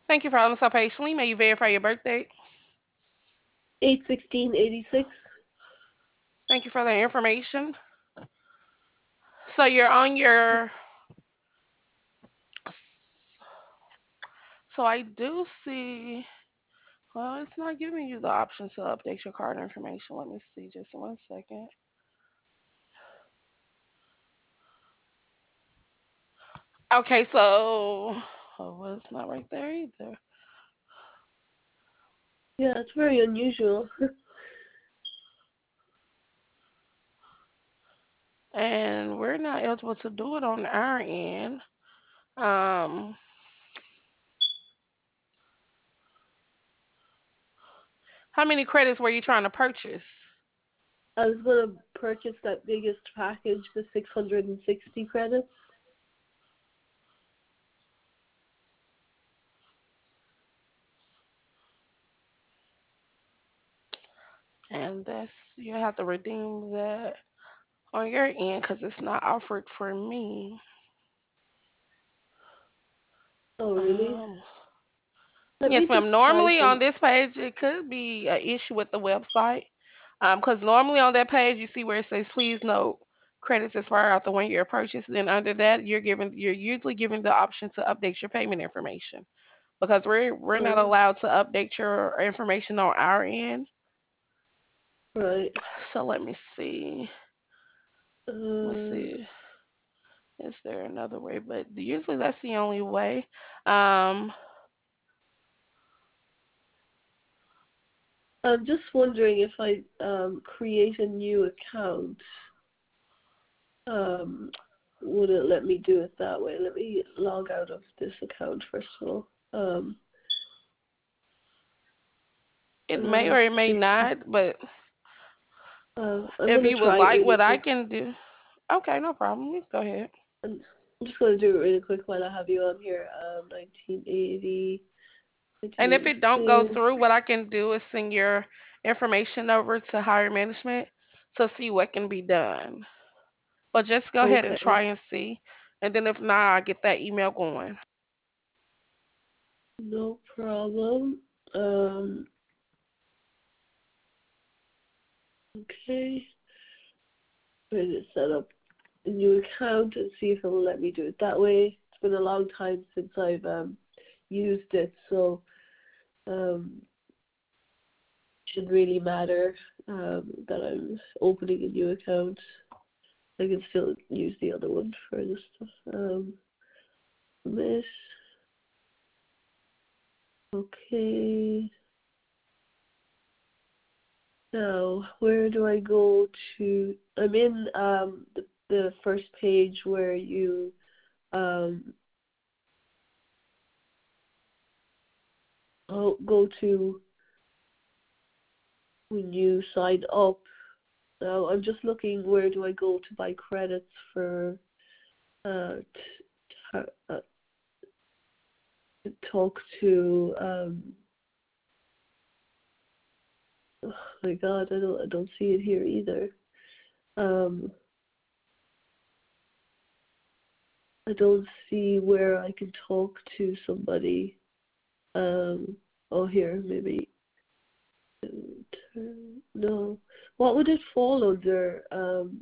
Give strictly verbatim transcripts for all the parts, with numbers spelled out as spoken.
Thank you for holding so patiently. May you verify your birth date? Eight sixteen eighty six. Thank you for the information. So you're on your. So I do see. Well, it's not giving you the option to update your card information. Let me see just one second. Okay, so. Oh, well, it's not right there either. Yeah, it's very unusual. And we're not eligible to do it on our end. Um, how many credits were you trying to purchase? I was gonna purchase that biggest package, the six hundred and sixty credits. And that's you have to redeem that on your end because it's not offered for me. Oh really? Um, Let me yes, just ma'am. try Normally some. on this page, it could be an issue with the website. Um, because normally on that page, you see where it says, "Please note, credits expire after one year purchase." Then under that, you're given, you're usually given the option to update your payment information because we're we're not Oh, allowed to update your information on our end. right. So let me see. Let's Uh, see. Is there another way? But usually that's the only way. Um, I'm just wondering if I um create a new account, um, would it let me do it that way? Let me log out of this account first of all. Um, it and then may I'll or it may see. not, but Uh, I'm if gonna you would try it like, really what I quick. can do. Okay, no problem. You go ahead. I'm I'm just gonna do it really quick while I have you on here. Um, nineteen eighty, And if it don't go nineteen eighty-six. through, what I can do is send your information over to higher management to see what can be done. But just go ahead and Okay, try and see. And then if not, I'll get that email going. no problem. Um, okay. Ready to set up a new account and see if it'll let me do it that way. It's been a long time since I've um used it, so um shouldn't really matter um that I'm opening a new account. I can still use the other one for this stuff. Um, this. Okay. Now, where do I go to? I'm in um the, the first page where you um oh, go to when you sign up. Now, I'm just looking where do I go to buy credits for uh, t- uh to talk to um. Oh my God, I don't I don't see it here either. Um, I don't see where I can talk to somebody. Um, oh, here, maybe. No. What would it fall under? Um,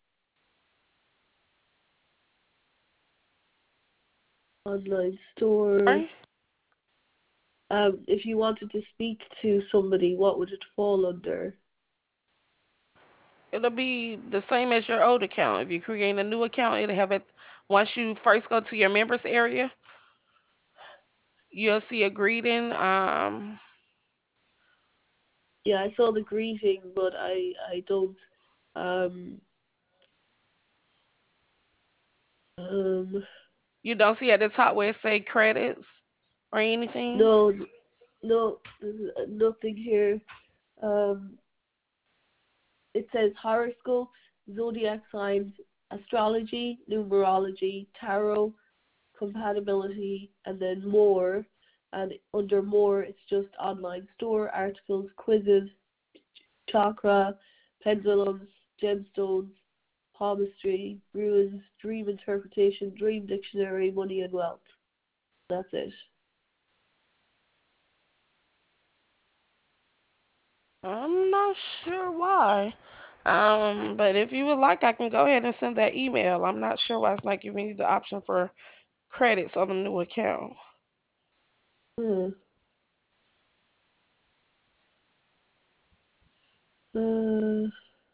online store. Sorry? Um, if you wanted to speak to somebody, what would it fall under? It'll be the same as your old account. If you create a new account, it'll have it once you first go to your members area, you'll see a greeting. Um, Yeah, I saw the greeting, but I I don't. Um, um, you don't see at the top where it say credits or anything. no, no, there's nothing here. Um, it says horoscopes, zodiac signs, astrology, numerology, tarot, compatibility, and then more. And under more, it's just online store, articles, quizzes, chakra, pendulums, gemstones, palmistry, runes, dream interpretation, dream dictionary, money and wealth. That's it. I'm not sure why. Um, but if you would like, I can go ahead and send that email. I'm not sure why it's not giving you the option for credits on the new account. Hmm. Uh,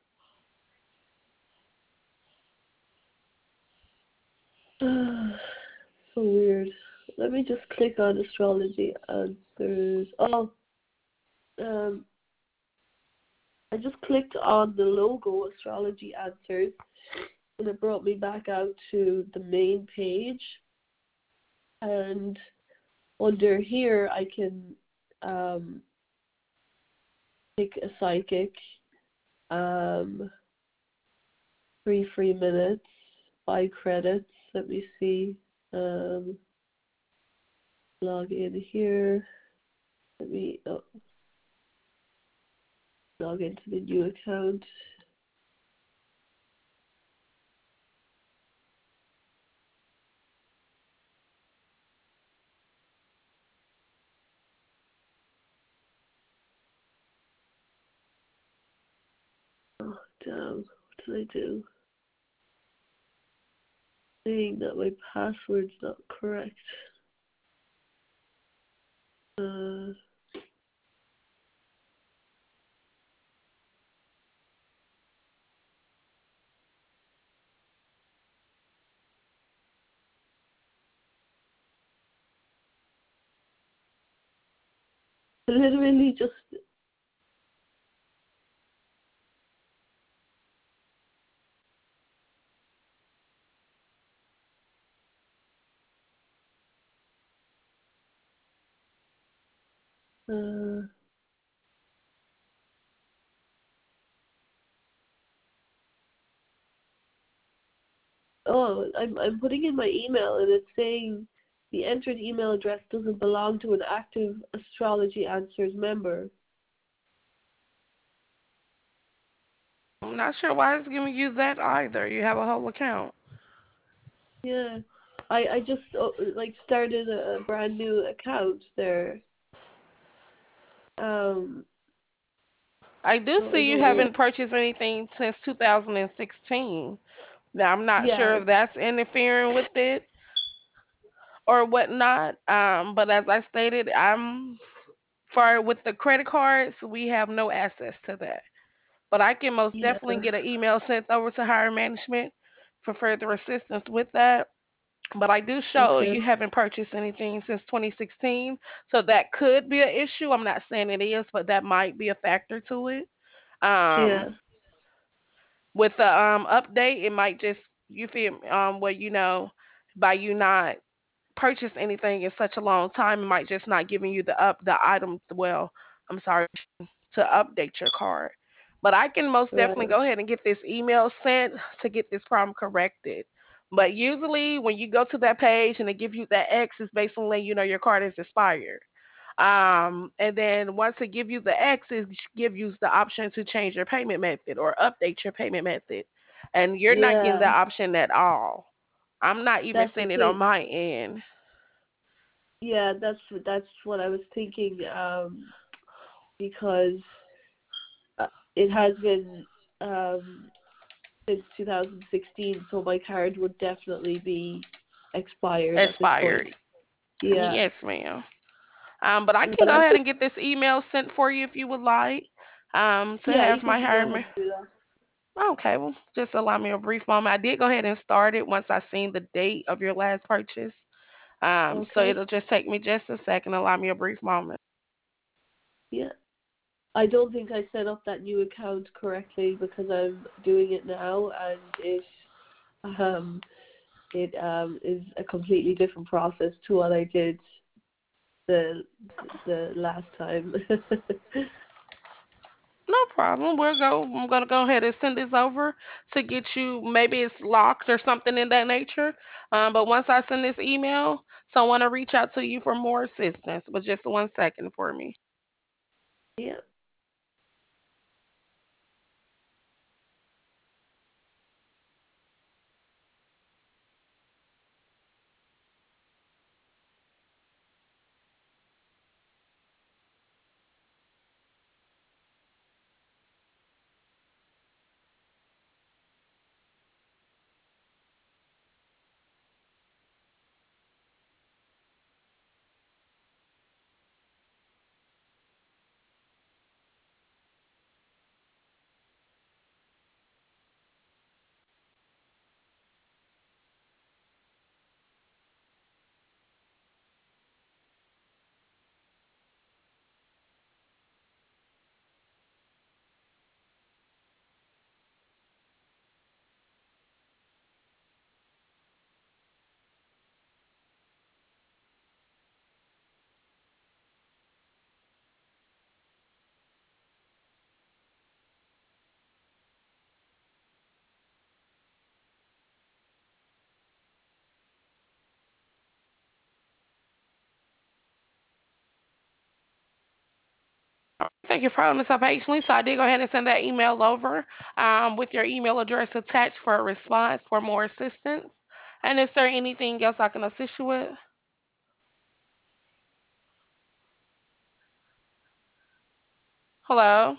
so weird. Let me just click on astrology answers. Oh, um, I just clicked on the logo astrology answers, and it brought me back out to the main page. And under here, I can um, pick a psychic, um, three free minutes, buy credits. Let me see. Um, log in here. Let me oh, log into the new account. Oh, damn. What did I do? Saying that my password's not correct. Uh, I literally just uh, oh, I'm I'm putting in my email and it's saying the entered email address doesn't belong to an active Astrology Answers member. I'm not sure why it's giving you that either. You have a whole account. Yeah, I I just uh, like started a, a brand new account there. Um, I do so I see you don't know. haven't purchased anything since two thousand sixteen. Now, I'm not sure Yeah, if that's interfering with it or whatnot. Um, but as I stated, I'm for with the credit cards, we have no access to that. But I can most yeah, definitely get an email sent over to higher management for further assistance with that. But I do show okay, you haven't purchased anything since twenty sixteen, so that could be an issue. I'm not saying it is, but that might be a factor to it. Um, yeah, with the um update, it might just you feel um where you know by you not purchase anything in such a long time, it might just not giving you the up the item. Well, I'm sorry to update your card. But I can most definitely right, go ahead and get this email sent to get this problem corrected. But usually when you go to that page and they give you that X, it's basically letting you know your card is expired. Um, and then once they give you the X, it give you the option to change your payment method or update your payment method. And you're not getting yeah. that option at all. I'm not even That's the seeing it on thing. my end. Yeah, that's that's what I was thinking. Um, because uh, it has been um since two thousand sixteen, so my card would definitely be expired at this point. Expired. Yeah, Yes, ma'am. Um, but I can but go I ahead could. and get this email sent for you if you would like. Um, to Yeah, you have my can go hire. ahead ma- and do that. Okay, well, just allow me a brief moment. I did go ahead and start it once I seen the date of your last purchase. Um, so Okay. it'll just take me just a second. Allow me a brief moment. Yeah. I don't think I set up that new account correctly because I'm doing it now, and it um it um is a completely different process to what I did the the last time. No problem. We'll go. I'm gonna go ahead and send this over to get you. Maybe it's locked or something in that nature. Um, but once I send this email, someone will reach out to you for more assistance. But just one second for me. Yeah. Thank you for holding us up patiently. So I did go ahead and send that email over um, with your email address attached for a response for more assistance. And is there anything else I can assist you with? Hello?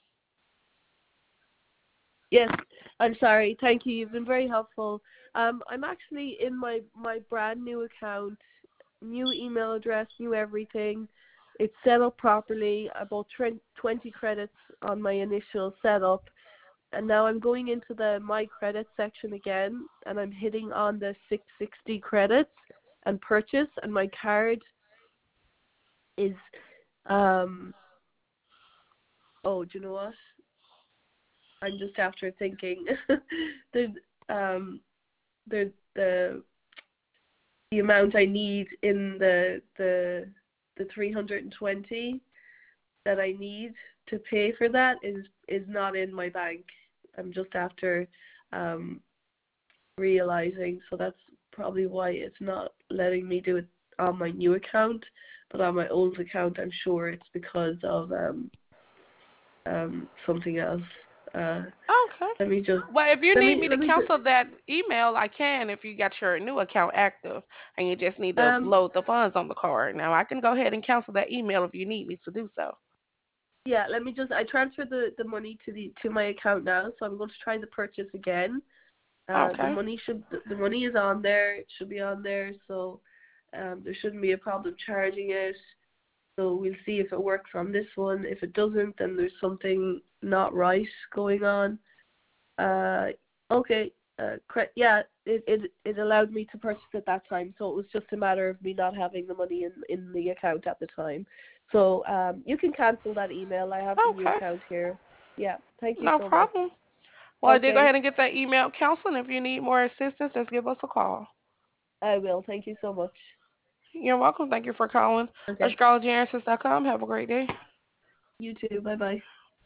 Yes, I'm sorry. Thank you. You've been very helpful. Um, I'm actually in my, my brand new account, new email address, new everything. It's set up properly. I bought twenty credits on my initial setup, and now I'm going into the My Credit section again, and I'm hitting on the six hundred sixty credits and purchase, and my card is, um, oh, do you know what? I'm just after thinking. the um the the the amount I need in the the the three hundred twenty that I need to pay for that is is not in my bank. I'm just after um realizing, so that's probably why it's not letting me do it on my new account, but on my old account I'm sure it's because of um um something else. Uh Okay. let me just Well, if you let need me me to let me just cancel that email, I can if you got your new account active and you just need to um load the funds on the card. Now, I can go ahead and cancel that email if you need me to do so. Yeah, let me just, I transferred the, the money to the to my account now, so I'm going to try the purchase again. Uh, the Okay. money should, the money is on there, it should be on there, so um, there shouldn't be a problem charging it. So we'll see if it works on this one. If it doesn't, then there's something not right going on. Uh, okay, uh, cre- yeah, it, it it allowed me to purchase at that time, so it was just a matter of me not having the money in, in the account at the time. So um, you can cancel that email. I have the new Okay. account here. Yeah, thank you No so much. problem. Well, I did go Okay, ahead and get that email counseling. If you need more assistance, just give us a call. I will. Thank you so much. You're welcome. Thank you for calling Okay, astrology answers dot com. Have a great day. you too. Bye bye.